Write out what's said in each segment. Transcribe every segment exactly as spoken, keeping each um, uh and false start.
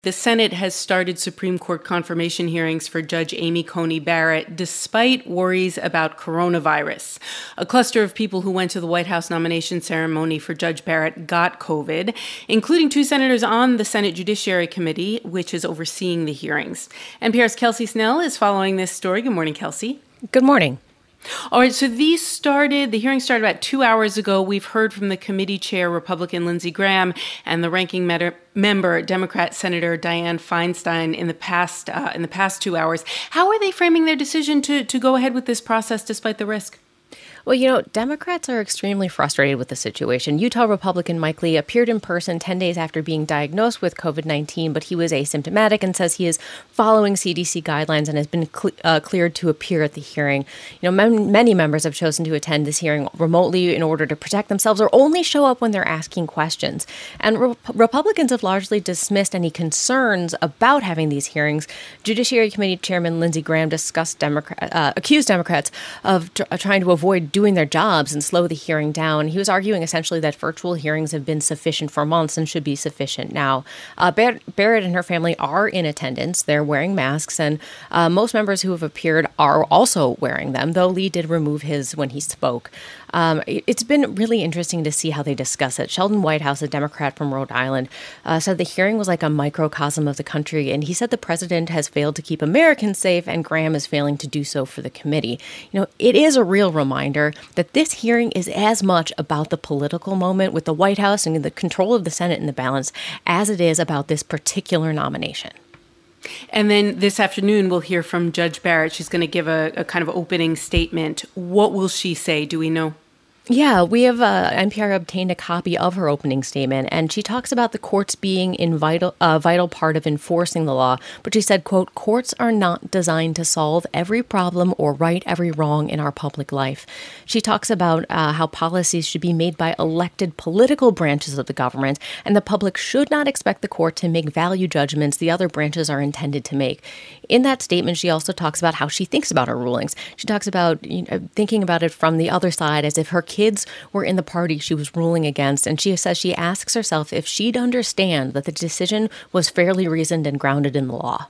The Senate has started Supreme Court confirmation hearings for Judge Amy Coney Barrett, despite worries about coronavirus. A cluster of people who went to the White House nomination ceremony for Judge Barrett got COVID, including two senators on the Senate Judiciary Committee, which is overseeing the hearings. N P R's Kelsey Snell is following this story. Good morning, Kelsey. Good morning. All right, so these started, the hearing started about two hours ago. We've heard from the committee chair, Republican Lindsey Graham, and the ranking med- member, Democrat Senator Dianne Feinstein, in the past uh, in the past two hours. How are they framing their decision to, to go ahead with this process despite the risk? Well, you know, Democrats are extremely frustrated with the situation. Utah Republican Mike Lee appeared in person ten days after being diagnosed with COVID nineteen, but he was asymptomatic and says he is following C D C guidelines and has been cl- uh, cleared to appear at the hearing. You know, mem- many members have chosen to attend this hearing remotely in order to protect themselves or only show up when they're asking questions. And re- Republicans have largely dismissed any concerns about having these hearings. Judiciary Committee Chairman Lindsey Graham discussed Democrat, uh, accused Democrats of tr- trying to avoid doing their jobs and slow the hearing down. He was arguing essentially that virtual hearings have been sufficient for months and should be sufficient now. Uh, Bar- Barrett and her family are in attendance. They're wearing masks, and uh, most members who have appeared are also wearing them, though Lee did remove his when he spoke. Um, it's been really interesting to see how they discuss it. Sheldon Whitehouse, a Democrat from Rhode Island, uh, said the hearing was like a microcosm of the country, and he said the president has failed to keep Americans safe, and Graham is failing to do so for the committee. You know, it is a real reminder that this hearing is as much about the political moment with the White House and the control of the Senate and the balance as it is about this particular nomination. And then this afternoon, we'll hear from Judge Barrett. She's going to give a, a kind of opening statement. What will she say? Do we know? Yeah, we have uh, N P R obtained a copy of her opening statement, and she talks about the courts being a vital, uh, vital part of enforcing the law. But she said, quote, courts are not designed to solve every problem or right every wrong in our public life. She talks about uh, how policies should be made by elected political branches of the government, and the public should not expect the court to make value judgments the other branches are intended to make. In that statement, she also talks about how she thinks about her rulings. She talks about you know, thinking about it from the other side as if her kids were in the party she was ruling against. And she says she asks herself if she'd understand that the decision was fairly reasoned and grounded in the law.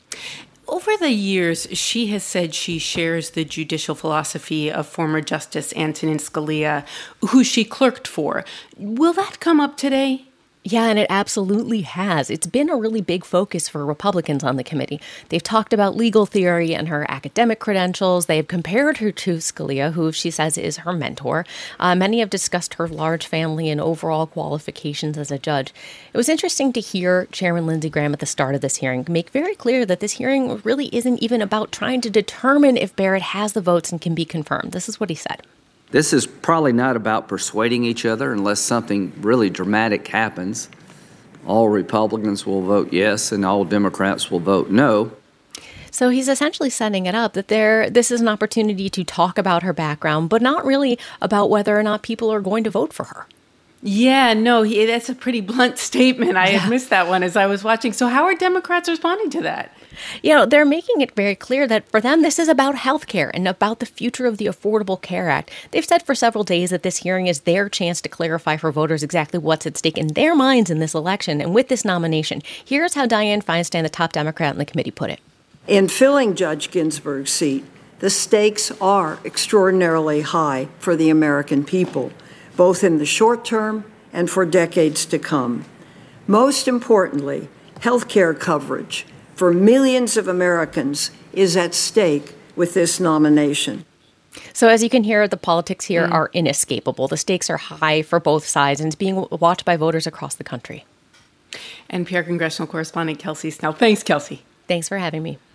Over the years, she has said she shares the judicial philosophy of former Justice Antonin Scalia, who she clerked for. Will that come up today? Yeah, and it absolutely has. It's been a really big focus for Republicans on the committee. They've talked about legal theory and her academic credentials. They have compared her to Scalia, who she says is her mentor. Uh, many have discussed her large family and overall qualifications as a judge. It was interesting to hear Chairman Lindsey Graham at the start of this hearing make very clear that this hearing really isn't even about trying to determine if Barrett has the votes and can be confirmed. This is what he said. This is probably not about persuading each other unless something really dramatic happens. All Republicans will vote yes and all Democrats will vote no. So he's essentially setting it up that there, this is an opportunity to talk about her background, but not really about whether or not people are going to vote for her. Yeah, no, he, that's a pretty blunt statement. I Yeah. had missed that one as I was watching. So how are Democrats responding to that? You know, they're making it very clear that for them, this is about health care and about the future of the Affordable Care Act. They've said for several days that this hearing is their chance to clarify for voters exactly what's at stake in their minds in this election and with this nomination. Here's how Dianne Feinstein, the top Democrat in the committee, put it. In filling Judge Ginsburg's seat, the stakes are extraordinarily high for the American people, both in the short term and for decades to come. Most importantly, health care coverage for millions of Americans is at stake with this nomination. So as you can hear, the politics here Mm. are inescapable. The stakes are high for both sides, and it's being watched by voters across the country. N P R congressional correspondent Kelsey Snell. Thanks, Kelsey. Thanks for having me.